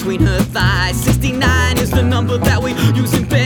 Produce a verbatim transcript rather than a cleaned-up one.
between her thighs. Sixty-nine is the number that we use in bed.